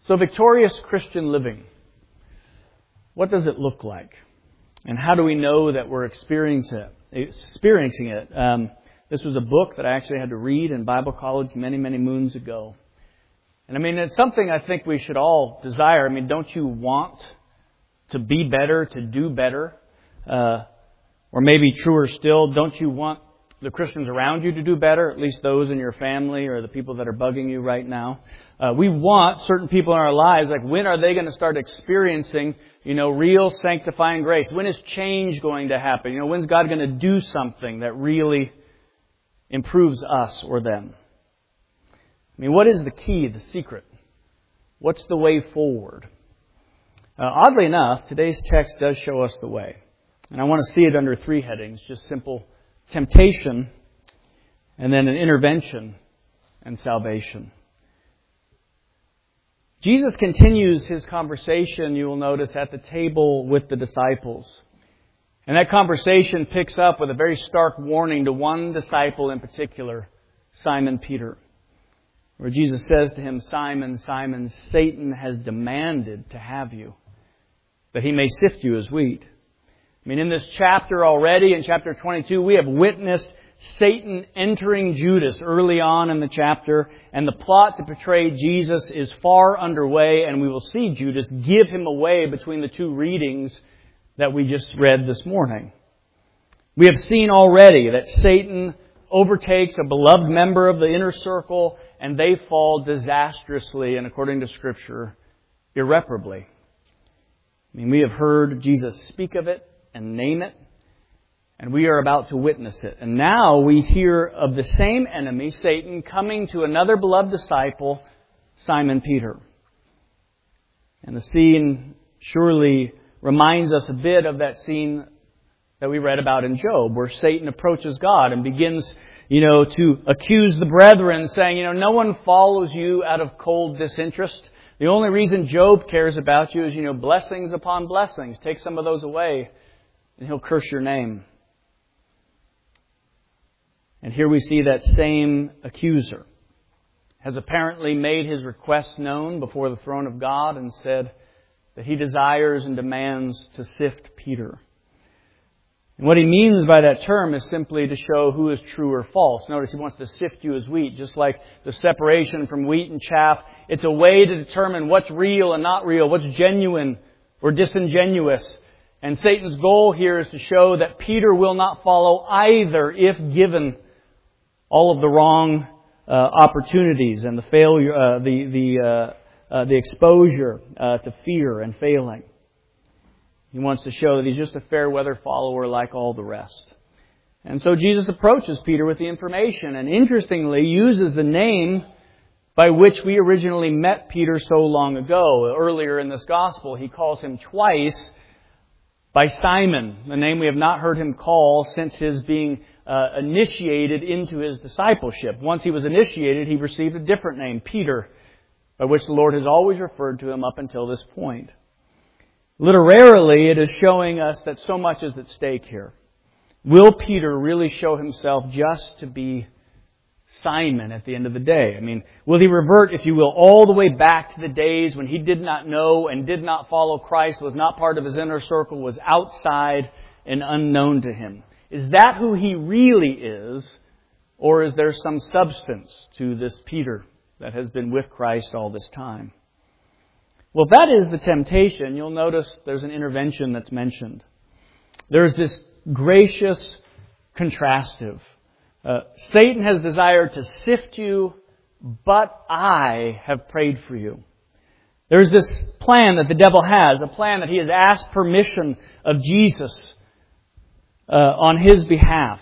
So victorious Christian living, what does it look like? And how do we know that we're experiencing it? This was a book that I actually had to read in Bible college many, many moons ago. And it's something I think we should all desire. Don't you want to be better, to do better? Or maybe truer still, don't you want the Christians around you to do better, at least those in your family or the people that are bugging you right now? We want certain people in our lives, like when are they going to start experiencing, real sanctifying grace? When is change going to happen? When's God going to do something that really improves us or them? What is the key, the secret? What's the way forward? Oddly enough, today's text does show us the way. And I want to see it under 3 headings, just simple temptation, and then an intervention and salvation. Jesus continues His conversation, you will notice, at the table with the disciples. And that conversation picks up with a very stark warning to one disciple in particular, Simon Peter, where Jesus says to him, "Simon, Simon, Satan has demanded to have you, that he may sift you as wheat." In this chapter already, in chapter 22, we have witnessed Satan entering Judas early on in the chapter, and the plot to betray Jesus is far underway, and we will see Judas give him away between the 2 readings that we just read this morning. We have seen already that Satan overtakes a beloved member of the inner circle, and they fall disastrously, and according to Scripture, irreparably. We have heard Jesus speak of it and name it, and we are about to witness it. And now we hear of the same enemy, Satan, coming to another beloved disciple, Simon Peter. And the scene surely reminds us a bit of that scene that we read about in Job, where Satan approaches God and begins, to accuse the brethren, saying, no one follows you out of cold disinterest. The only reason Job cares about you is, blessings upon blessings. Take some of those away, and he'll curse your name. And here we see that same accuser has apparently made his request known before the throne of God and said that he desires and demands to sift Peter. And what he means by that term is simply to show who is true or false. Notice he wants to sift you as wheat, just like the separation from wheat and chaff. It's a way to determine what's real and not real, what's genuine or disingenuous. And Satan's goal here is to show that Peter will not follow either if given all of the wrong opportunities and the failure, the exposure to fear and failing. He wants to show that he's just a fair weather follower like all the rest. And so Jesus approaches Peter with the information and interestingly uses the name by which we originally met Peter so long ago. Earlier in this gospel, he calls him twice by Simon, the name we have not heard him call since his being initiated into his discipleship. Once he was initiated, he received a different name, Peter, by which the Lord has always referred to him up until this point. Literarily, it is showing us that so much is at stake here. Will Peter really show himself just to be Simon at the end of the day? Will he revert, if you will, all the way back to the days when he did not know and did not follow Christ, was not part of his inner circle, was outside and unknown to him? Is that who he really is? Or is there some substance to this Peter that has been with Christ all this time? Well, if that is the temptation, you'll notice there's an intervention that's mentioned. There's this gracious contrastive. Satan has desired to sift you, but I have prayed for you. There's this plan that the devil has, a plan that he has asked permission of Jesus on his behalf.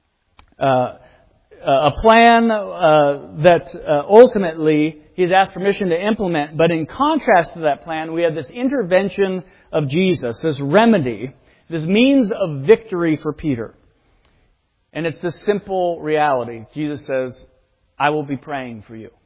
A plan that ultimately he's asked permission to implement. But in contrast to that plan, we have this intervention of Jesus, this remedy, this means of victory for Peter. And it's this simple reality. Jesus says, I will be praying for you.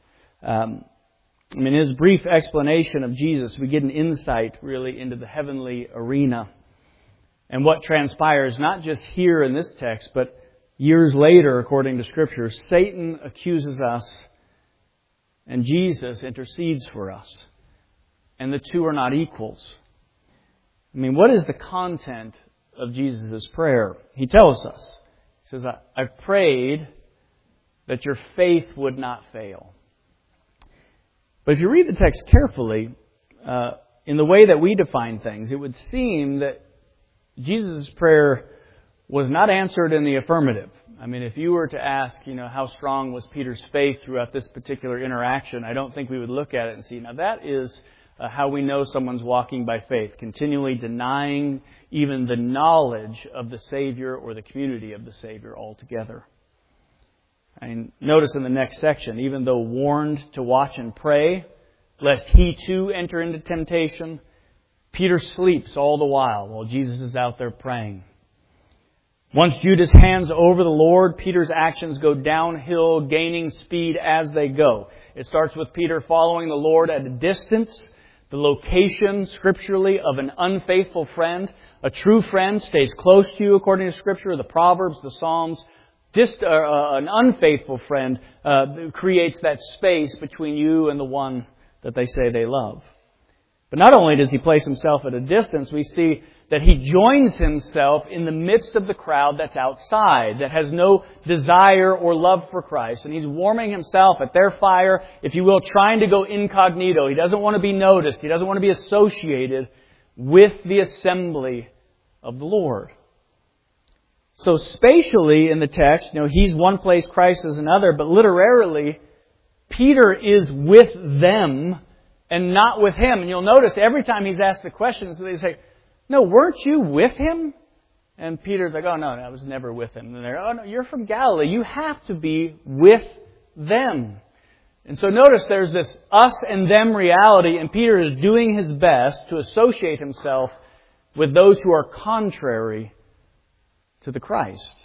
In his brief explanation of Jesus, we get an insight really into the heavenly arena and what transpires not just here in this text, but years later, according to Scripture. Satan accuses us and Jesus intercedes for us. And the two are not equals. I mean, what is the content of Jesus' prayer? He tells us. He says, I've prayed that your faith would not fail. But if you read the text carefully, in the way that we define things, it would seem that Jesus' prayer was not answered in the affirmative. I mean, if you were to ask, how strong was Peter's faith throughout this particular interaction, I don't think we would look at it and see, now that is how we know someone's walking by faith, continually denying even the knowledge of the Savior or the community of the Savior altogether. And notice in the next section, even though warned to watch and pray, lest he too enter into temptation, Peter sleeps all the while Jesus is out there praying. Once Judas hands over the Lord, Peter's actions go downhill, gaining speed as they go. It starts with Peter following the Lord at a distance, the location scripturally of an unfaithful friend. A true friend stays close to you according to Scripture, the Proverbs, the Psalms. An unfaithful friend creates that space between you and the one that they say they love. But not only does he place himself at a distance, we see that he joins himself in the midst of the crowd that's outside, that has no desire or love for Christ. And he's warming himself at their fire, if you will, trying to go incognito. He doesn't want to be noticed. He doesn't want to be associated with the assembly of the Lord. So spatially in the text, he's one place, Christ is another, but literarily, Peter is with them and not with him. And you'll notice every time he's asked the question, so they say, no, weren't you with him? And Peter's like, oh no, I was never with him. And they're, oh no, you're from Galilee. You have to be with them. And so notice there's this us and them reality, and Peter is doing his best to associate himself with those who are contrary to the Christ.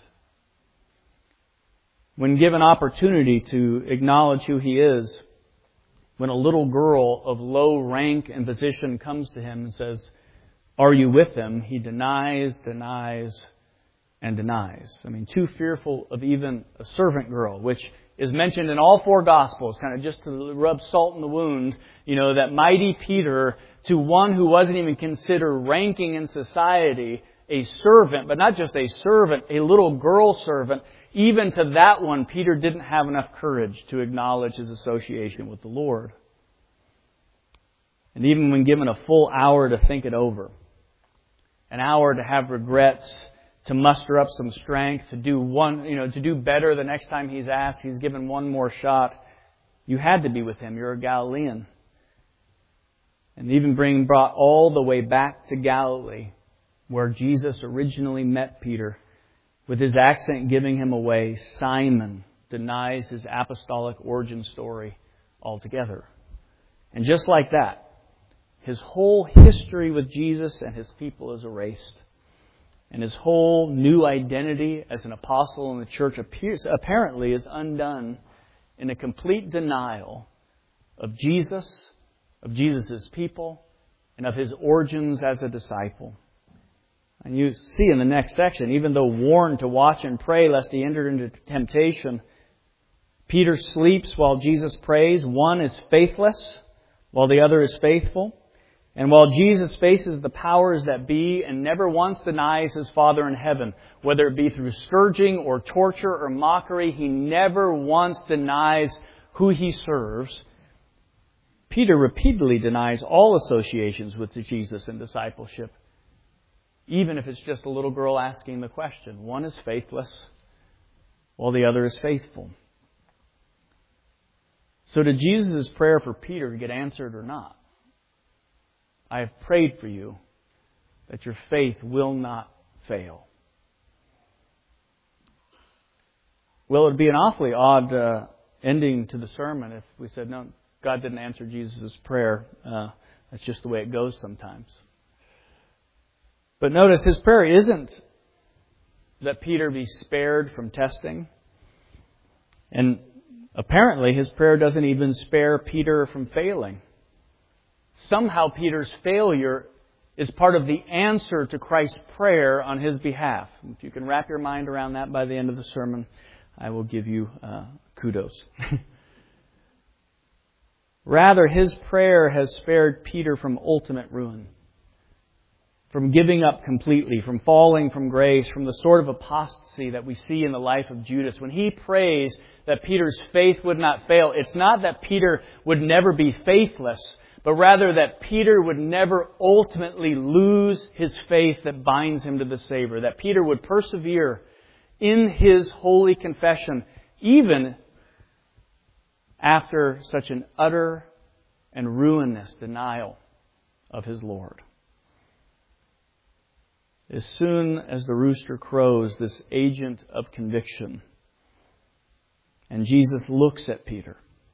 When given opportunity to acknowledge who he is, when a little girl of low rank and position comes to him and says, are you with him? He denies, and denies. I mean, too fearful of even a servant girl, which is mentioned in all four Gospels, kind of just to rub salt in the wound, that mighty Peter, to one who wasn't even considered ranking in society, a servant, but not just a servant, a little girl servant. Even to that one, Peter didn't have enough courage to acknowledge his association with the Lord. And even when given a full hour to think it over, an hour to have regrets, to muster up some strength, to do better the next time he's asked, he's given one more shot. You had to be with him. You're a Galilean. And even being brought all the way back to Galilee, where Jesus originally met Peter, with his accent giving him away, Simon denies his apostolic origin story altogether. And just like that, his whole history with Jesus and his people is erased. And his whole new identity as an apostle in the church apparently is undone in a complete denial of Jesus, of Jesus' people, and of his origins as a disciple. And you see in the next section, even though warned to watch and pray lest he enter into temptation, Peter sleeps while Jesus prays. One is faithless while the other is faithful. And while Jesus faces the powers that be and never once denies his Father in heaven, whether it be through scourging or torture or mockery, he never once denies who he serves. Peter repeatedly denies all associations with Jesus and discipleship, even if it's just a little girl asking the question. One is faithless, while the other is faithful. So did Jesus' prayer for Peter get answered or not? I have prayed for you that your faith will not fail. Well, it would be an awfully odd ending to the sermon if we said, no, God didn't answer Jesus' prayer. That's just the way it goes sometimes. But notice, his prayer isn't that Peter be spared from testing. And apparently his prayer doesn't even spare Peter from failing. Somehow Peter's failure is part of the answer to Christ's prayer on his behalf. If you can wrap your mind around that by the end of the sermon, I will give you kudos. Rather, his prayer has spared Peter from ultimate ruin, from giving up completely, from falling from grace, from the sort of apostasy that we see in the life of Judas. When he prays that Peter's faith would not fail, it's not that Peter would never be faithless, but rather that Peter would never ultimately lose his faith that binds him to the Savior, that Peter would persevere in his holy confession, even after such an utter and ruinous denial of his Lord. As soon as the rooster crows, this agent of conviction, and Jesus looks at Peter.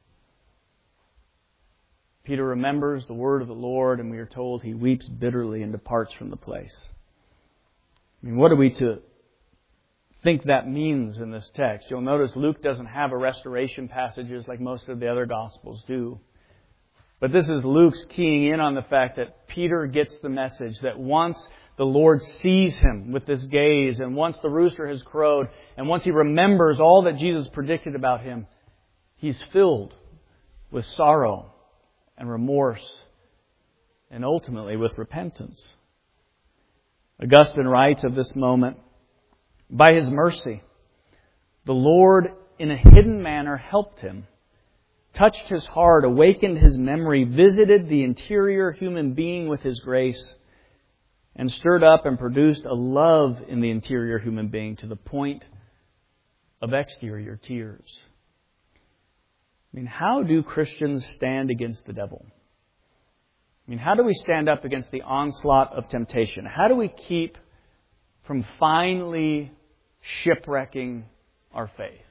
Peter remembers the word of the Lord, and we are told he weeps bitterly and departs from the place. I mean, what are we to think that means in this text? You'll notice Luke doesn't have a restoration passages like most of the other Gospels do. But this is Luke's keying in on the fact that Peter gets the message that once the Lord sees him with this gaze, and once the rooster has crowed, and once he remembers all that Jesus predicted about him, he's filled with sorrow and remorse, and ultimately with repentance. Augustine writes of this moment, "By His mercy, the Lord in a hidden manner helped him, touched his heart, awakened his memory, visited the interior human being with His grace, and stirred up and produced a love in the interior human being to the point of exterior tears." I mean, how do Christians stand against the devil? I mean, how do we stand up against the onslaught of temptation? How do we keep from finally shipwrecking our faith?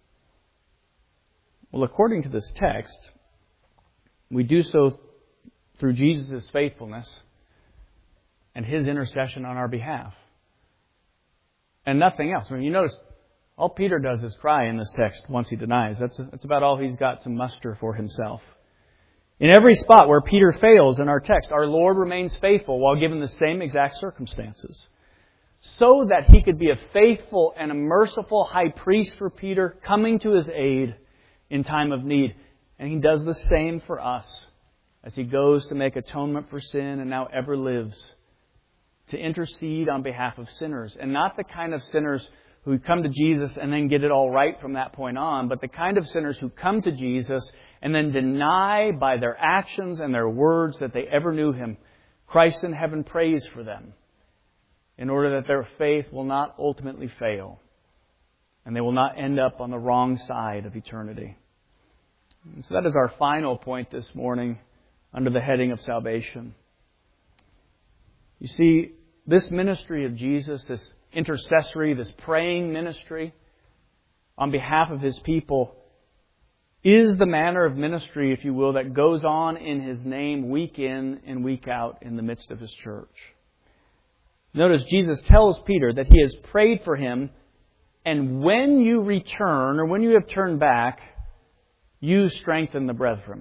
Well, according to this text, we do so through Jesus' faithfulness and His intercession on our behalf. And nothing else. I mean, you notice, all Peter does is cry in this text once he denies. That's about all he's got to muster for himself. In every spot where Peter fails in our text, our Lord remains faithful while given the same exact circumstances, so that He could be a faithful and a merciful high priest for Peter, coming to his aid in time of need. And He does the same for us as He goes to make atonement for sin and now ever lives to intercede on behalf of sinners. And not the kind of sinners who come to Jesus and then get it all right from that point on, but the kind of sinners who come to Jesus and then deny by their actions and their words that they ever knew Him. Christ in heaven prays for them in order that their faith will not ultimately fail and they will not end up on the wrong side of eternity. And so that is our final point this morning under the heading of salvation. You see, this ministry of Jesus, this intercessory, this praying ministry on behalf of His people, is the manner of ministry, if you will, that goes on in His name week in and week out in the midst of His church. Notice Jesus tells Peter that He has prayed for him, and when you return, or when you have turned back, you strengthen the brethren.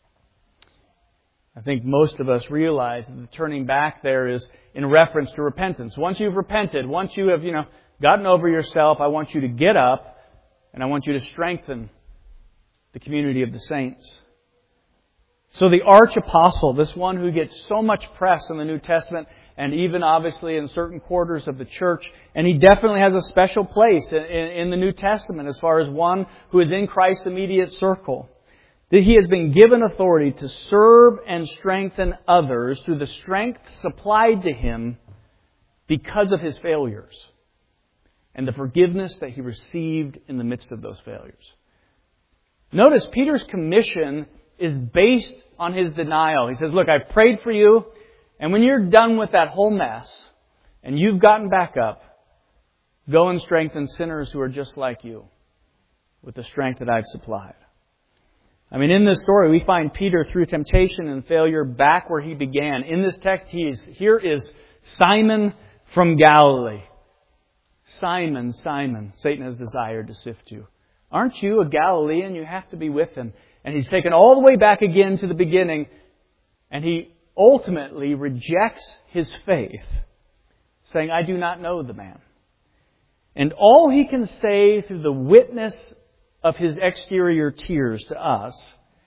I think most of us realize that the turning back there is in reference to repentance. Once you've repented, once you have, gotten over yourself, I want you to get up and I want you to strengthen the community of the saints. So the arch apostle, this one who gets so much press in the New Testament and even obviously in certain quarters of the church, and he definitely has a special place in the New Testament as far as one who is in Christ's immediate circle, that he has been given authority to serve and strengthen others through the strength supplied to him because of his failures and the forgiveness that he received in the midst of those failures. Notice Peter's commission is based on his denial. He says, look, I've prayed for you, and when you're done with that whole mess and you've gotten back up, go and strengthen sinners who are just like you with the strength that I've supplied. I mean, in this story, we find Peter through temptation and failure back where he began. In this text, here is Simon from Galilee. Simon, Simon, Satan has desired to sift you. Aren't you a Galilean? You have to be with him. And he's taken all the way back again to the beginning, and he ultimately rejects his faith, saying, I do not know the man. And all he can say through the witness of his exterior tears to us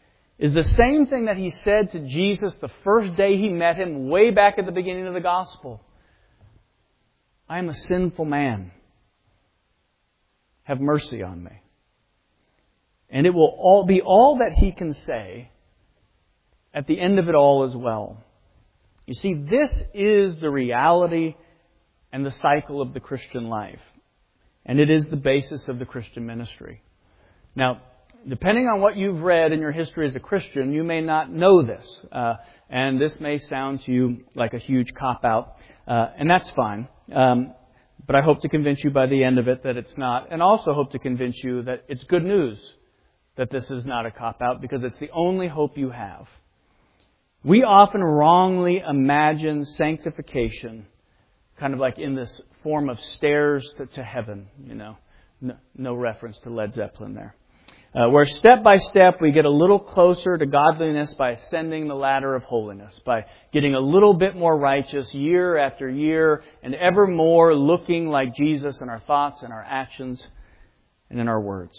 is the same thing that He said to Jesus the first day He met Him way back at the beginning of the Gospel. I am a sinful man. Have mercy on me. And it will be all that He can say at the end of it all as well. You see, this is the reality and the cycle of the Christian life. And it is the basis of the Christian ministry. Now, depending on what you've read in your history as a Christian, you may not know this. And this may sound to you like a huge cop-out. And that's fine. But I hope to convince you by the end of it that it's not. And also hope to convince you that it's good news that this is not a cop-out, because it's the only hope you have. We often wrongly imagine sanctification kind of like in this form of stairs to heaven, you know. No reference to Led Zeppelin there. Where step by step we get a little closer to godliness by ascending the ladder of holiness, by getting a little bit more righteous year after year, and ever more looking like Jesus in our thoughts and our actions and in our words.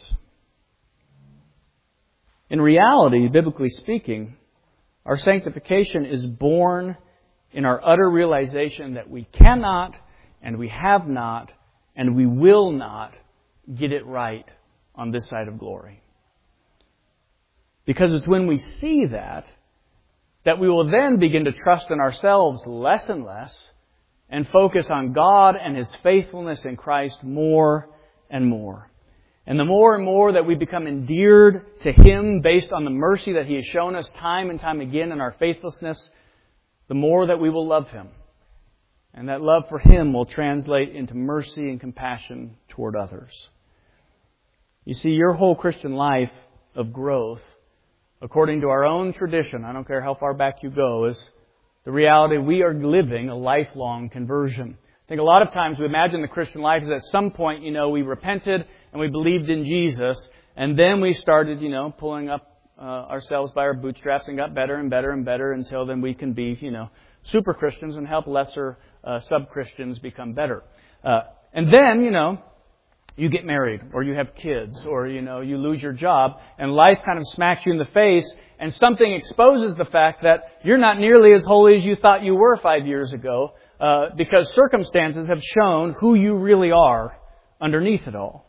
In reality, biblically speaking, our sanctification is born in our utter realization that we cannot, and we have not, and we will not get it right on this side of glory. Because it's when we see that we will then begin to trust in ourselves less and less and focus on God and His faithfulness in Christ more and more. And the more and more that we become endeared to Him based on the mercy that He has shown us time and time again in our faithlessness, the more that we will love Him. And that love for Him will translate into mercy and compassion toward others. You see, your whole Christian life of growth, according to our own tradition, I don't care how far back you go, is the reality we are living a lifelong conversion. I think a lot of times we imagine the Christian life is at some point, we repented and we believed in Jesus, and then we started, pulling up ourselves by our bootstraps and got better and better and better until then we can be, super Christians and help lesser sub-Christians become better. And then, you get married, or you have kids, or, you lose your job, and life kind of smacks you in the face, and something exposes the fact that you're not nearly as holy as you thought you were 5 years ago, because circumstances have shown who you really are underneath it all.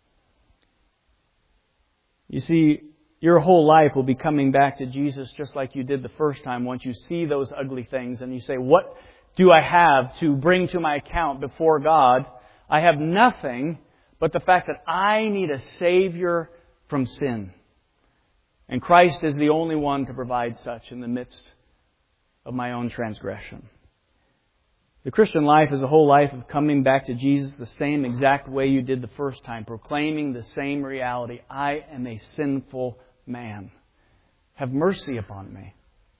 You see, your whole life will be coming back to Jesus just like you did the first time once you see those ugly things and you say, what do I have to bring to my account before God? I have nothing but the fact that I need a Savior from sin. And Christ is the only one to provide such in the midst of my own transgression. The Christian life is a whole life of coming back to Jesus the same exact way you did the first time, proclaiming the same reality. I am a sinful man. Have mercy upon me.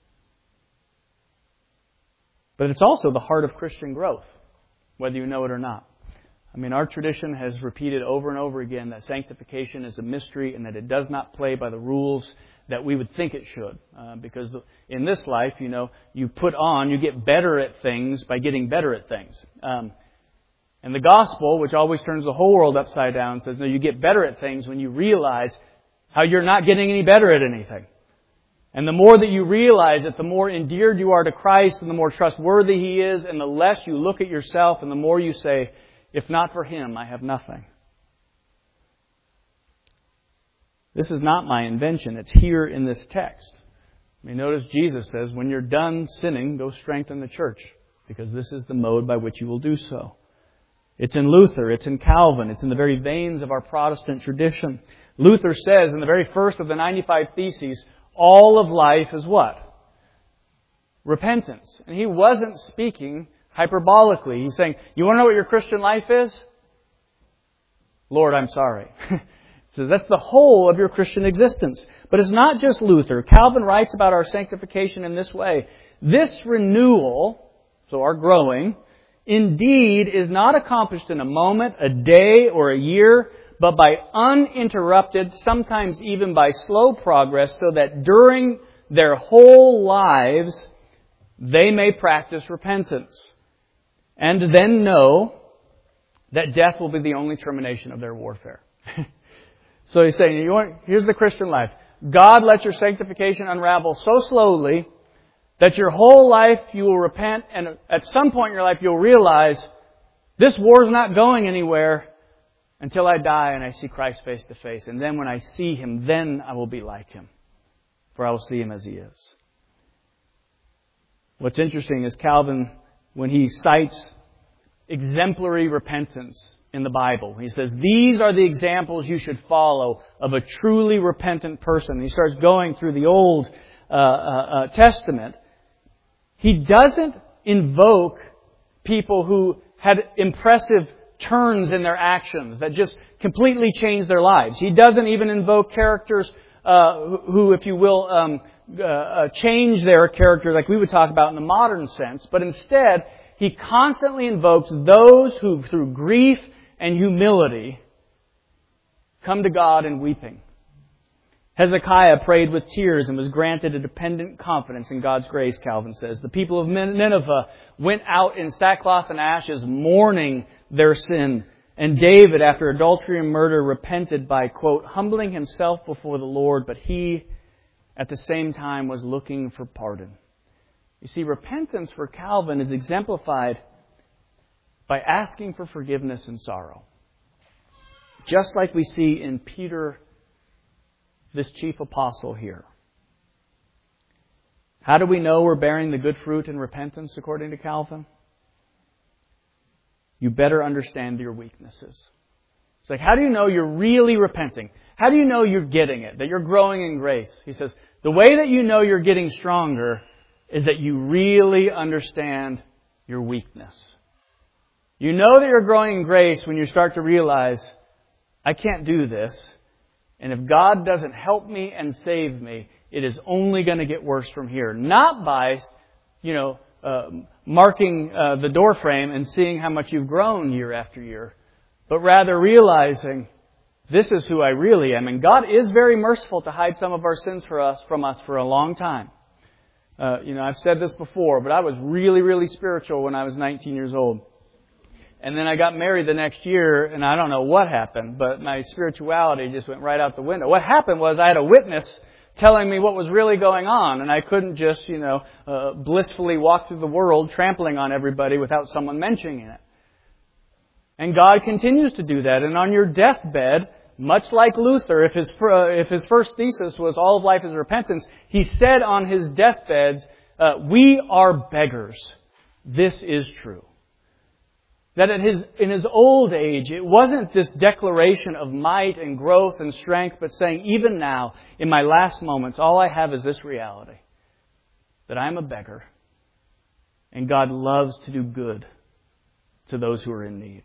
But it's also the heart of Christian growth, whether you know it or not. Our tradition has repeated over and over again that sanctification is a mystery and that it does not play by the rules that we would think it should. Because in this life, you get better at things by getting better at things. And the gospel, which always turns the whole world upside down, says, no, you get better at things when you realize how you're not getting any better at anything. And the more that you realize it, the more endeared you are to Christ and the more trustworthy He is, and the less you look at yourself and the more you say, if not for Him, I have nothing. This is not my invention. It's here in this text. Notice Jesus says, when you're done sinning, go strengthen the church, because this is the mode by which you will do so. It's in Luther. It's in Calvin. It's in the very veins of our Protestant tradition. Luther says in the very first of the 95 Theses, all of life is what? Repentance. And he wasn't speaking hyperbolically. He's saying, you want to know what your Christian life is? Lord, I'm sorry. So that's the whole of your Christian existence. But it's not just Luther. Calvin writes about our sanctification in this way. This renewal, so our growing, indeed is not accomplished in a moment, a day, or a year, but by uninterrupted, sometimes even by slow progress, so that during their whole lives they may practice repentance. And then know that death will be the only termination of their warfare. So he's saying, here's the Christian life. God lets your sanctification unravel so slowly that your whole life you will repent, and at some point in your life you'll realize this war's not going anywhere until I die and I see Christ face to face. And then when I see Him, then I will be like Him, for I will see Him as He is. What's interesting is Calvin, when he cites exemplary repentance in the Bible, he says, these are the examples you should follow of a truly repentant person. He starts going through the Old Testament. He doesn't invoke people who had impressive turns in their actions that just completely changed their lives. He doesn't even invoke characters who, if you will, change their character like we would talk about in the modern sense. But instead, he constantly invokes those who, through grief and humility, come to God in weeping. Hezekiah prayed with tears and was granted a dependent confidence in God's grace, Calvin says. The people of Nineveh went out in sackcloth and ashes, mourning their sin. And David, after adultery and murder, repented by, quote, humbling himself before the Lord, but he, at the same time, was looking for pardon. You see, repentance for Calvin is exemplified by asking for forgiveness and sorrow. Just like we see in Peter, this chief apostle here. How do we know we're bearing the good fruit in repentance, according to Calvin? You better understand your weaknesses. It's like, how do you know you're really repenting? How do you know you're getting it, that you're growing in grace? He says, the way that you know you're getting stronger is that you really understand your weakness. You know that you're growing in grace when you start to realize, I can't do this. And if God doesn't help me and save me, it is only going to get worse from here. Not by, marking the door frame and seeing how much you've grown year after year, but rather realizing this is who I really am. And God is very merciful to hide some of our sins from us for a long time. I've said this before, but I was really, really spiritual when I was 19 years old. And then I got married the next year, and I don't know what happened, but my spirituality just went right out the window. What happened was I had a witness telling me what was really going on, and I couldn't just, blissfully walk through the world trampling on everybody without someone mentioning it. And God continues to do that. And on your deathbed, much like Luther, if his first thesis was all of life is repentance, he said on his deathbed, we are beggars. This is true. That in his old age, it wasn't this declaration of might and growth and strength, but saying, even now, in my last moments, all I have is this reality, that I'm a beggar, and God loves to do good to those who are in need.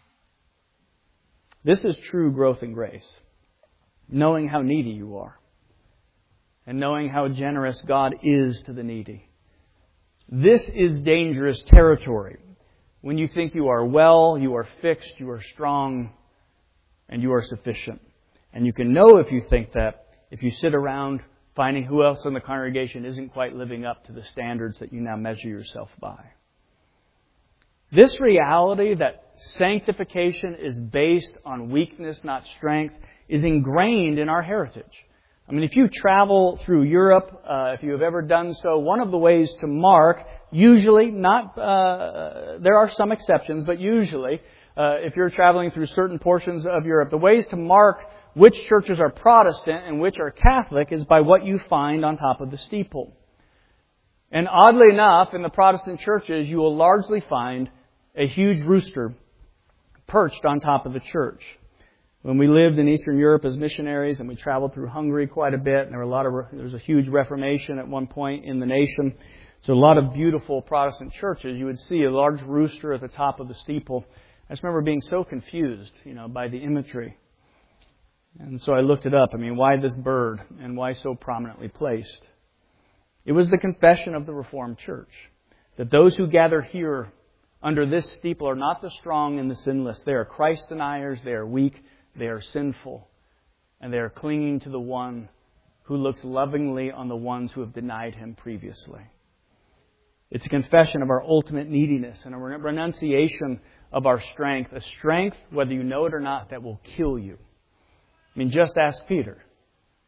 This is true growth in grace, knowing how needy you are, and knowing how generous God is to the needy. This is dangerous territory. When you think you are well, you are fixed, you are strong, and you are sufficient. And you can know if you think that if you sit around finding who else in the congregation isn't quite living up to the standards that you now measure yourself by. This reality that sanctification is based on weakness, not strength, is ingrained in our heritage. I mean, if you travel through Europe, if you have ever done so, one of the ways to mark, usually, there are some exceptions, but usually, if you're traveling through certain portions of Europe, the ways to mark which churches are Protestant and which are Catholic is by what you find on top of the steeple. And oddly enough, in the Protestant churches, you will largely find a huge rooster perched on top of the church. When we lived in Eastern Europe as missionaries and we traveled through Hungary quite a bit, and there was a huge Reformation at one point in the nation. So a lot of beautiful Protestant churches, you would see a large rooster at the top of the steeple. I just remember being so confused, by the imagery. And so I looked it up. Why this bird and why so prominently placed? It was the confession of the Reformed Church that those who gather here under this steeple are not the strong and the sinless. They are Christ deniers, they are weak, they are sinful, and they are clinging to the one who looks lovingly on the ones who have denied Him previously. It's a confession of our ultimate neediness and a renunciation of our strength. A strength, whether you know it or not, that will kill you. Just ask Peter.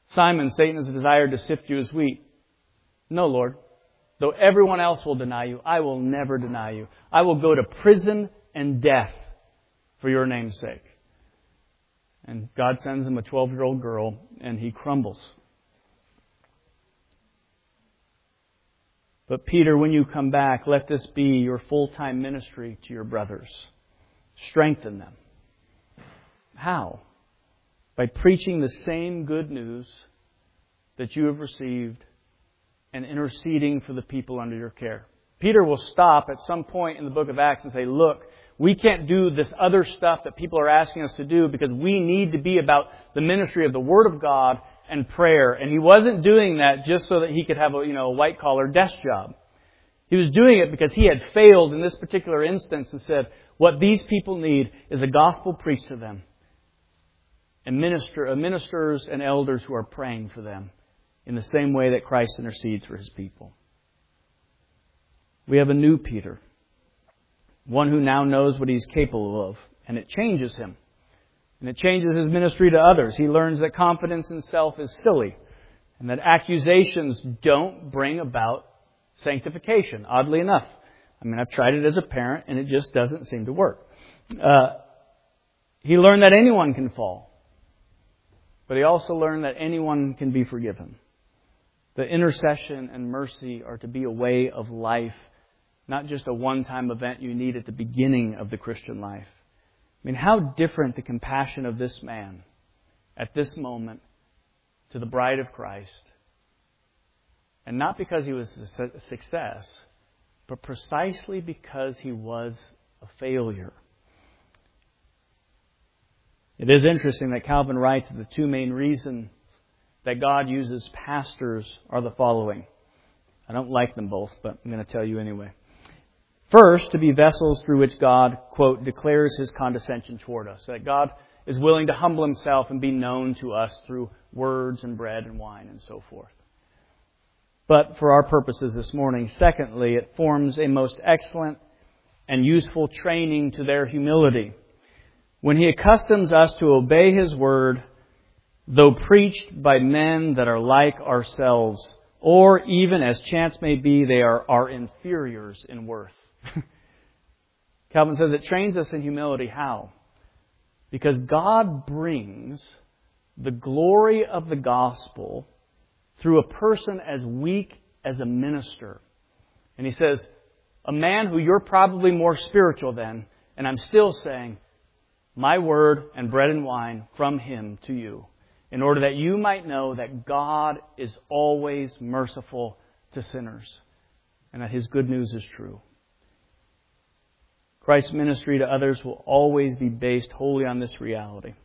Simon, Satan has desired to sift you as wheat. No, Lord. Though everyone else will deny you, I will never deny you. I will go to prison and death for your name's sake. And God sends him a 12-year-old girl, and he crumbles. But Peter, when you come back, let this be your full-time ministry to your brothers. Strengthen them. How? By preaching the same good news that you have received and interceding for the people under your care. Peter will stop at some point in the book of Acts and say, look, we can't do this other stuff that people are asking us to do because we need to be about the ministry of the Word of God and prayer. And he wasn't doing that just so that he could have a white-collar desk job. He was doing it because he had failed in this particular instance and said, what these people need is a gospel preached to them. And ministers and elders who are praying for them in the same way that Christ intercedes for His people. We have a new Peter, one who now knows what he's capable of, and it changes him. And it changes his ministry to others. He learns that confidence in self is silly, and that accusations don't bring about sanctification, oddly enough. I mean, I've tried it as a parent, and it just doesn't seem to work. He learned that anyone can fall. But he also learned that anyone can be forgiven. That intercession and mercy are to be a way of life, not just a one-time event you need at the beginning of the Christian life. I mean, how different the compassion of this man at this moment to the bride of Christ. And not because he was a success, but precisely because he was a failure. It is interesting that Calvin writes that the two main reasons that God uses pastors are the following. I don't like them both, but I'm going to tell you anyway. First, to be vessels through which God, quote, declares His condescension toward us. That God is willing to humble Himself and be known to us through words and bread and wine and so forth. But for our purposes this morning, secondly, it forms a most excellent and useful training to their humility. When He accustoms us to obey His word, though preached by men that are like ourselves, or even, as chance may be, they are our inferiors in worth. Calvin says it trains us in humility. How? Because God brings the glory of the gospel through a person as weak as a minister. And He says, a man who you're probably more spiritual than, and I'm still saying, my word and bread and wine from Him to you, in order that you might know that God is always merciful to sinners, and that His good news is true. Christ's ministry to others will always be based wholly on this reality.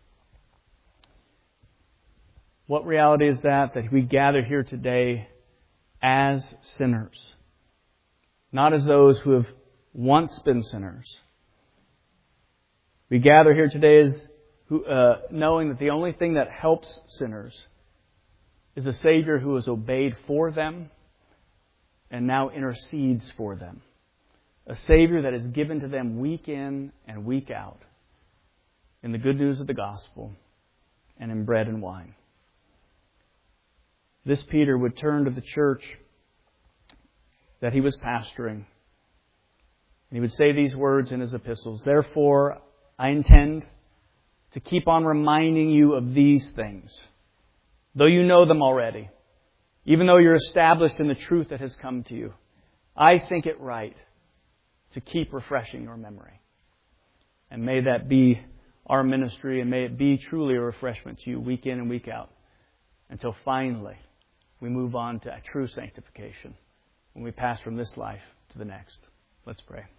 What reality is that? That we gather here today as sinners, not as those who have once been sinners. We gather here today as knowing that the only thing that helps sinners is a Savior who has obeyed for them and now intercedes for them. A Savior that is given to them week in and week out in the good news of the gospel and in bread and wine. This Peter would turn to the church that he was pastoring, and he would say these words in his epistles, "Therefore, I intend to keep on reminding you of these things, though you know them already, even though you're established in the truth that has come to you. I think it right to keep refreshing your memory." And may that be our ministry, and may it be truly a refreshment to you week in and week out, until finally we move on to a true sanctification when we pass from this life to the next. Let's pray.